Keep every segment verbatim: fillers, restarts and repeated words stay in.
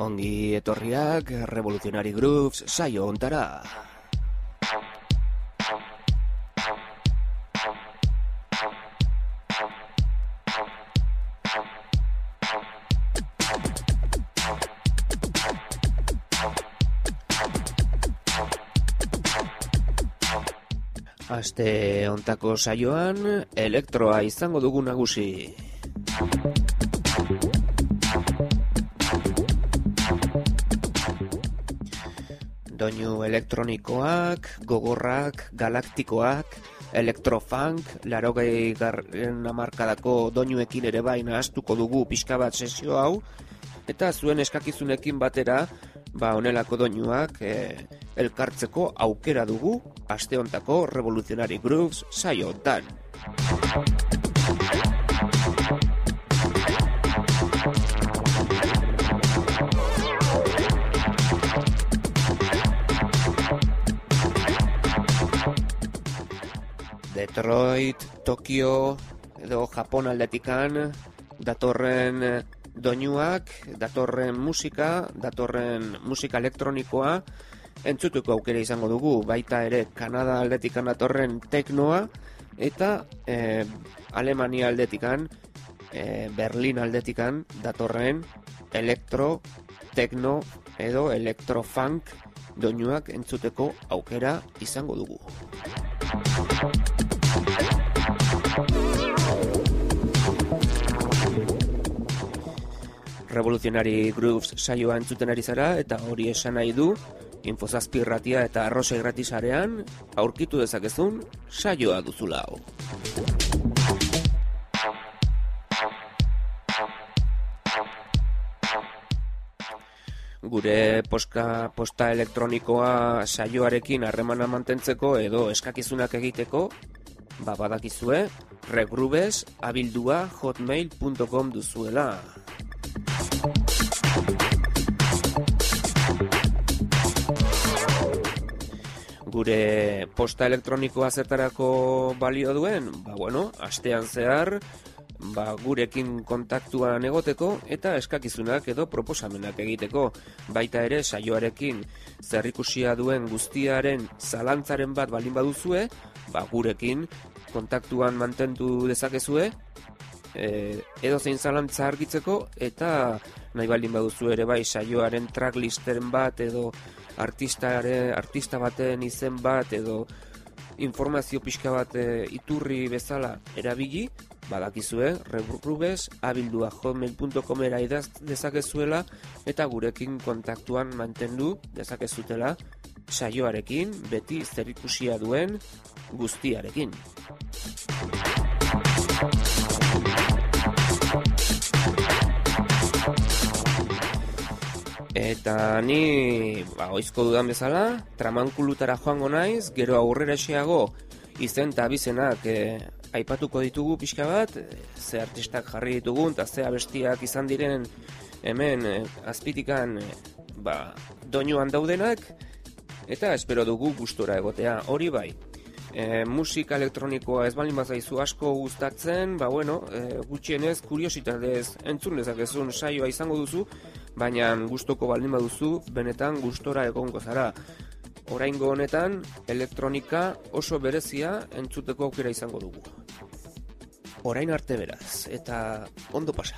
Ongi etorriak Revolutionary Grooves saio hontara. Aste hontako saioan elektroa izango dugu nagusi. Doinu elektronikoak, gogorrak, galaktikoak, elektrofunk, laurogei garren hamarkadako doinuekin ere bai nahaztuko dugu pixka bat sesio hau, eta zuen eskakizunekin batera, ba honelako doinuak e, elkartzeko aukera dugu aste hontako Revolutionary Grooves saio hontan. Detroit, Tokio edo Japon aldetikan datorren doinuak, datorren musika, datorren musika elektronikoa entzutuko aukera izango dugu, baita ere Kanada aldetikan datorren teknoa eta e, Alemania aldetikan, e, Berlin aldetikan datorren elektro, tekno edo elektrofunk doinuak entzuteko aukera izango dugu. Revolutionary Grooves saioa entzuten ari zara eta hori esan nahi du Infozazpi irratia eta Arrosa irrati sarean aurkitu dezakezun saioa duzula hau. Gure poska, posta elektronikoa saioarekin harremana mantentzeko edo eskakizunak egiteko, ba badakizue regrooves abildua hotmail punto com duzuela. Gure posta elektronikoa zertarako balio duen, ba bueno, astean zehar, ba gurekin kontaktuan egoteko eta eskakizunak edo proposamenak egiteko, baita ere saioarekin zerrikusia duen guztiaren zalantzaren bat baldin baduzue, ba gurekin kontaktuan mantendu dezakezue, e, edo zein zalantza argitzeko eta nahi baldin baduzu ere bai saioaren tracklisten bat edo artistare, artista baten izen bat edo informazio pixka bat e, iturri bezala erabili, badakizue regrooves abildua hotmail punto com era idaz dezakezuela eta gurekin kontaktuan mantendu dezakezutela saioarekin beti zerikusia duen guztiarekin. Eta ni, ba, oizko dudan bezala, tramankulutara joango naiz, gero aurrera eseago izen eta abizenak e, aipatuko ditugu pixka bat, ze artistak jarri ditugun, eta ze abestiak izan diren hemen e, azpitikan e, ba, doinuan daudenak, eta espero dugu gustora egotea, hori bai. E, musika elektronikoa ez baldin bazaizu asko gustatzen, ba bueno, e, gutxienez kuriositatez entzun dezakezun saioa izango duzu, baina gustoko baldin baduzu, benetan gustora egongo zara. Oraingo honetan, elektronika oso berezia entzuteko aukera izango dugu. Orain arte beraz, eta ondo pasa.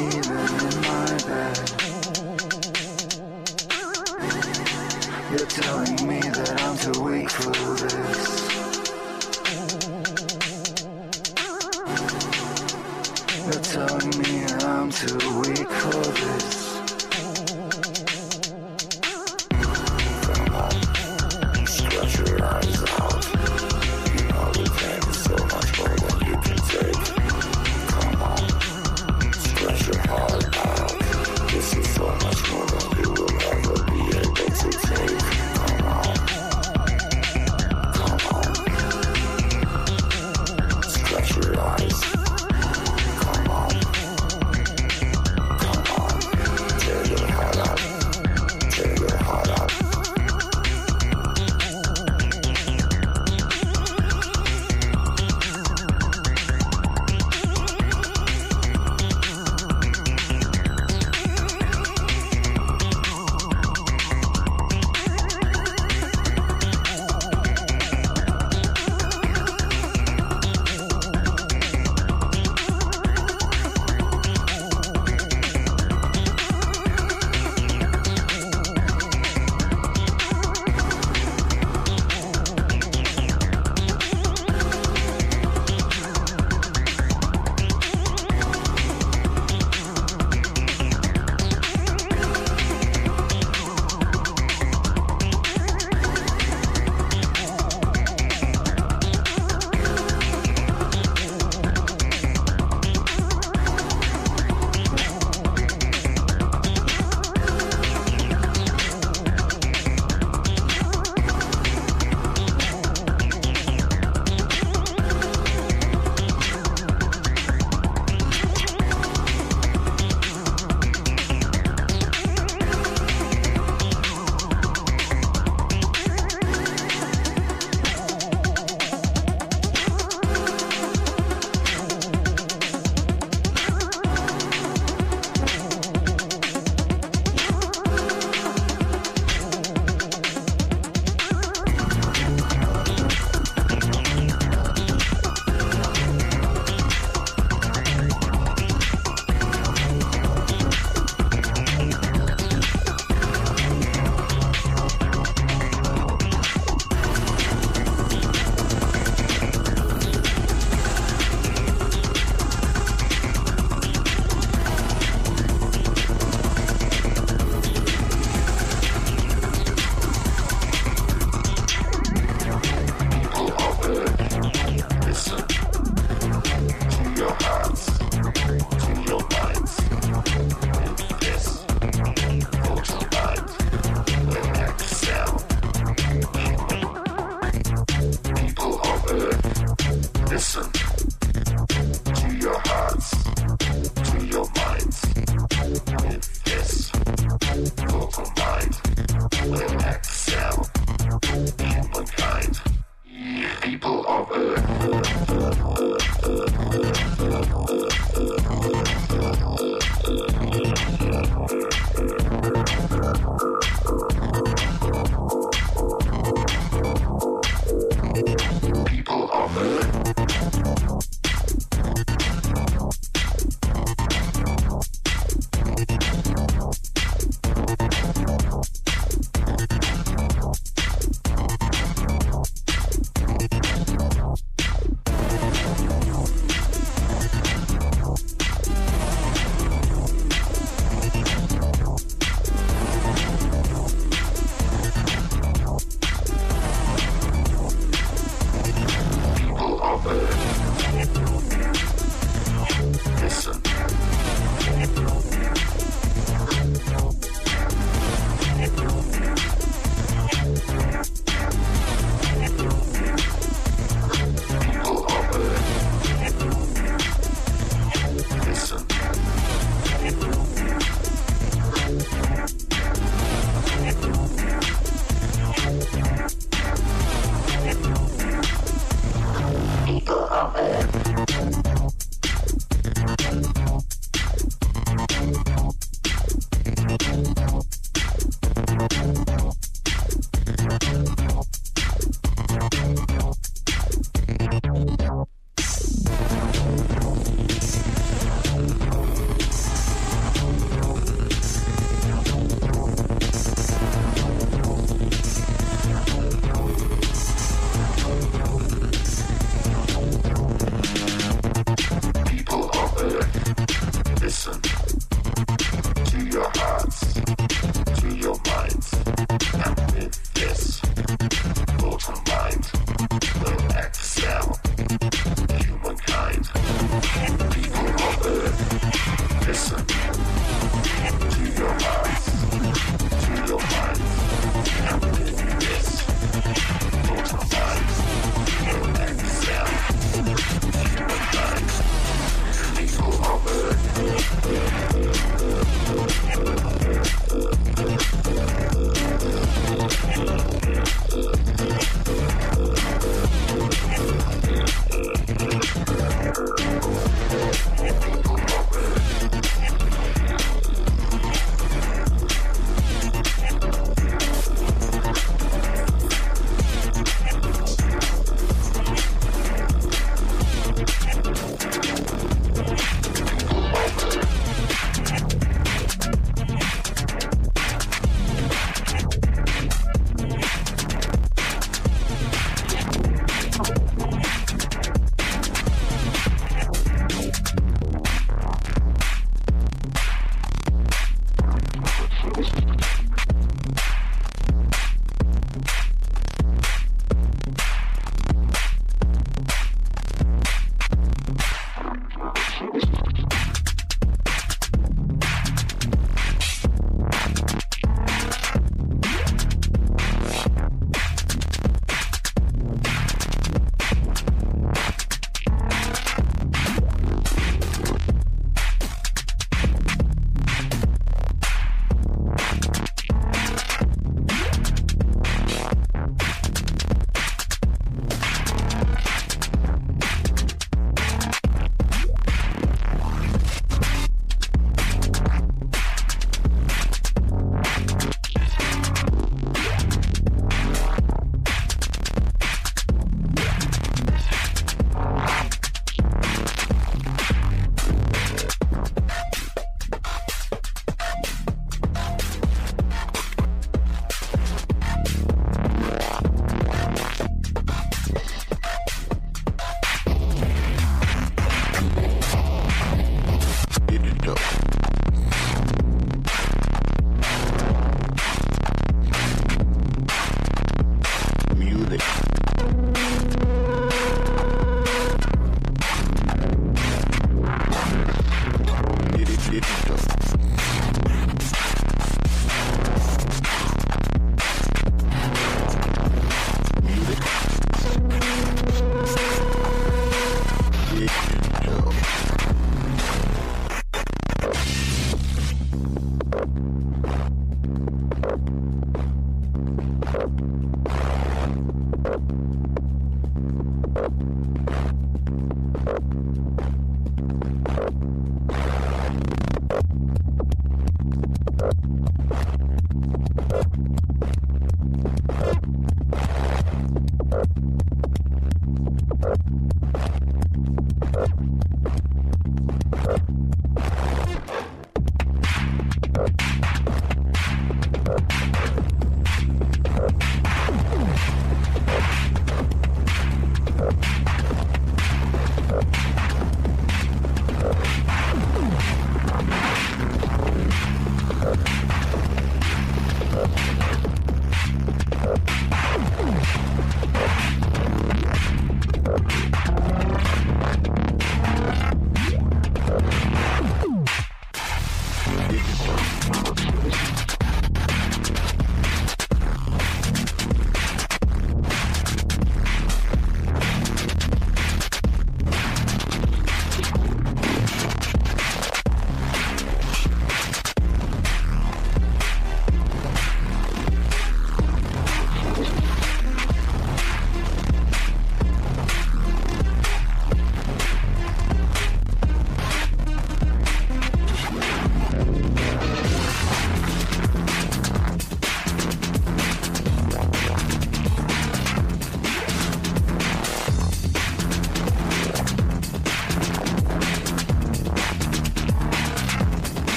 even in my bed. You're telling me that I'm too weak for this. You're telling me I'm too weak for this. Come on, stretch your eyes out. You know the pain is so much more than you can take. Come on, stretch your heart out. This is so much more than you will ever be able to take. Come on, come on, stretch your eyes. Come on, come on.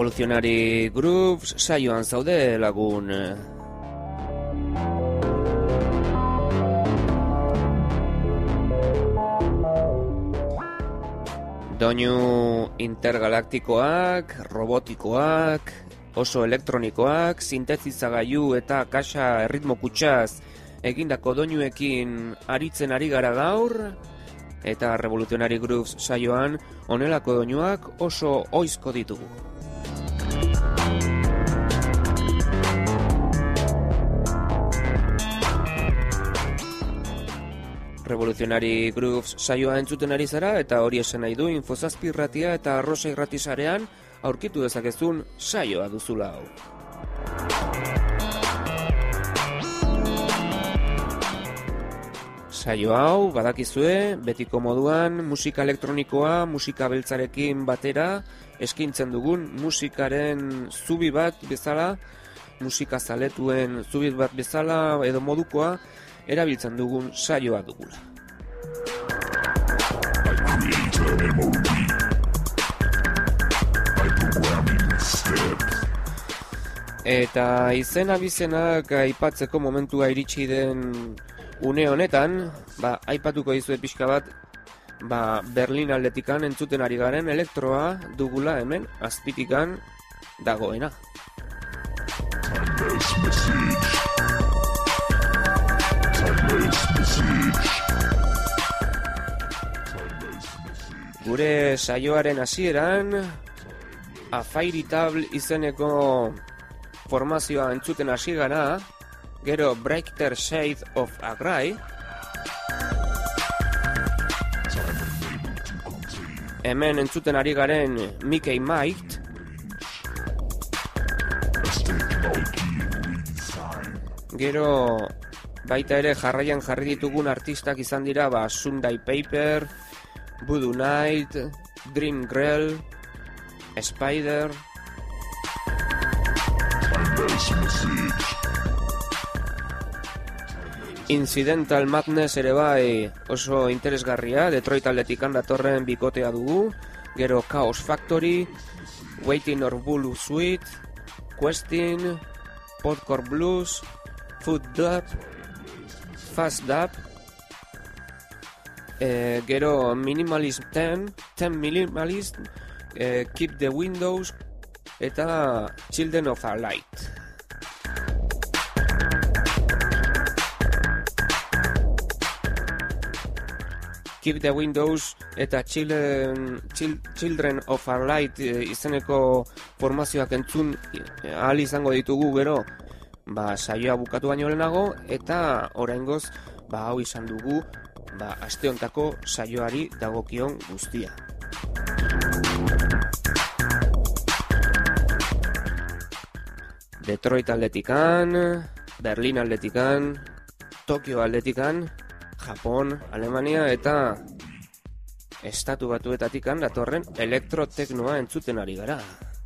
Revolutionary Grooves saioan zaude lagun. Doinu intergalaktikoak, robotikoak, oso elektronikoak, sintetizagailu eta kaxa erritmo kutsaz egindako doinuekin aritzen ari gara gaur, eta Revolutionary Grooves saioan honelako doinuak oso oizko ditugu. Revolutionary Grooves saioa entzuten ari zara, eta hori esan nahi du Infozazpi irratia eta Arrosa irrati sarean aurkitu dezakezun saioa duzula hau. Saio hau, badakizue, betiko moduan, musika elektronikoa, musika beltzarekin batera, eskintzen dugun musikaren zubi bat bezala, musika zaletuen zubi bat bezala edo modukoa, erabiltzen dugun saioa dugula. Eta izena bizenak aipatzeko momentua iritsi den une honetan, ba, aipatuko dizuet pixka bat, ba, Berlin aldetikan entzuten ari garen elektroa dugula hemen azpitikan dagoena. Gure saioaren hasieran Afairitable izeneko formazioa entzuten hasi gara, gero Brighter Shade of a Grey, hemen entzuten ari garen Mickey Might, gero baita ere jarraian jarri ditugun artistak izan dira ba Sunday Paper, Voodoo Night, Dream Grell, Spider, Incidental Madness ere bai oso interesgarria, Detroit aldetikan datorren bikotea dugu, gero Chaos Factory, Waiting or Blue Suite, Questing, Podcore Blues, Food Dub, Fast Dub, eh, gero Minimalist ten, ten Minimalist, eh, Keep the Windows eta Children of a Light. Keep the Windows eta Children, Children of a Light izeneko formazioak entzun ahal izango ditugu gero ba, saioa bukatu baino lehenago, eta oraingoz ba, hau izan dugu ba, aste hontako saioari dagokion guztia. Detroit aldetikan, Berlin aldetikan, Tokio aldetikan, Japon, Alemania eta Estatu Batuetatikan datorren elektroteknoa entzuten ari gara.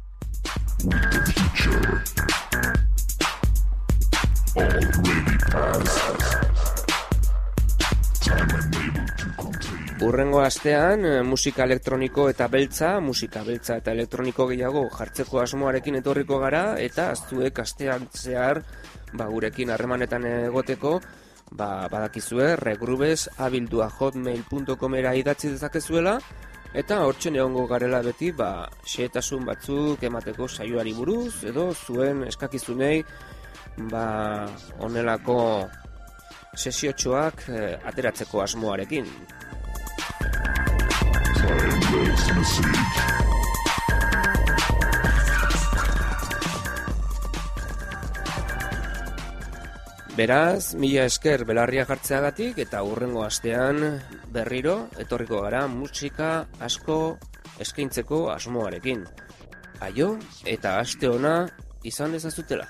Urrengo astean musika elektroniko eta beltza, musika beltza eta elektroniko gehiago jartzeko asmoarekin etorriko gara, eta zuek astean zehar ba, gurekin harremanetan egoteko ba, badakizue regrubes abildua hotmail punto comera idatzi dezakezuela, eta hortzen egongo garela beti ba, xehetasun batzuk emateko saioari buruz, edo zuen eskakizunei ba, onelako sesiotxoak eh, ateratzeko asmoarekin. Beraz, mila esker belarria jartzeagatik, eta hurrengo astean berriro etorriko gara musika asko eskaintzeko asmoarekin. Aio eta aste ona izan dezazutela.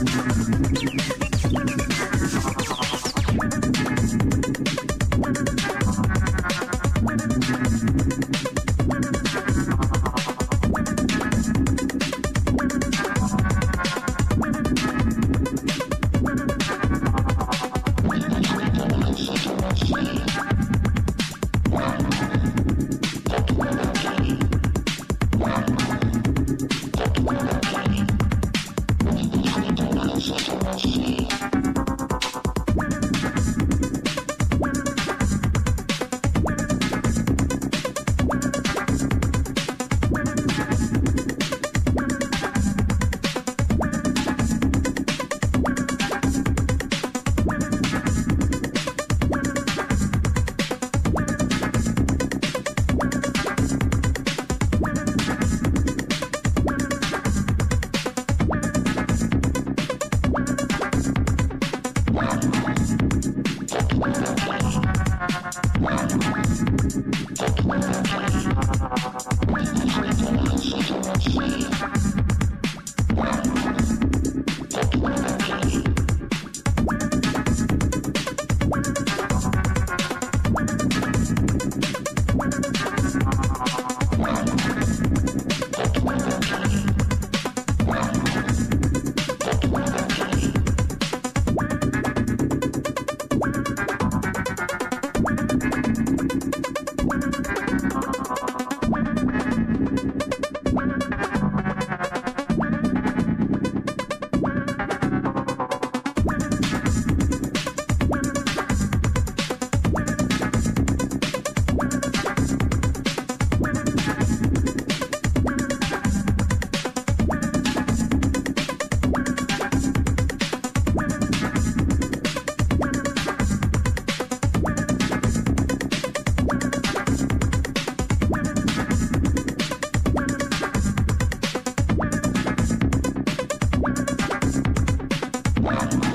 Wow.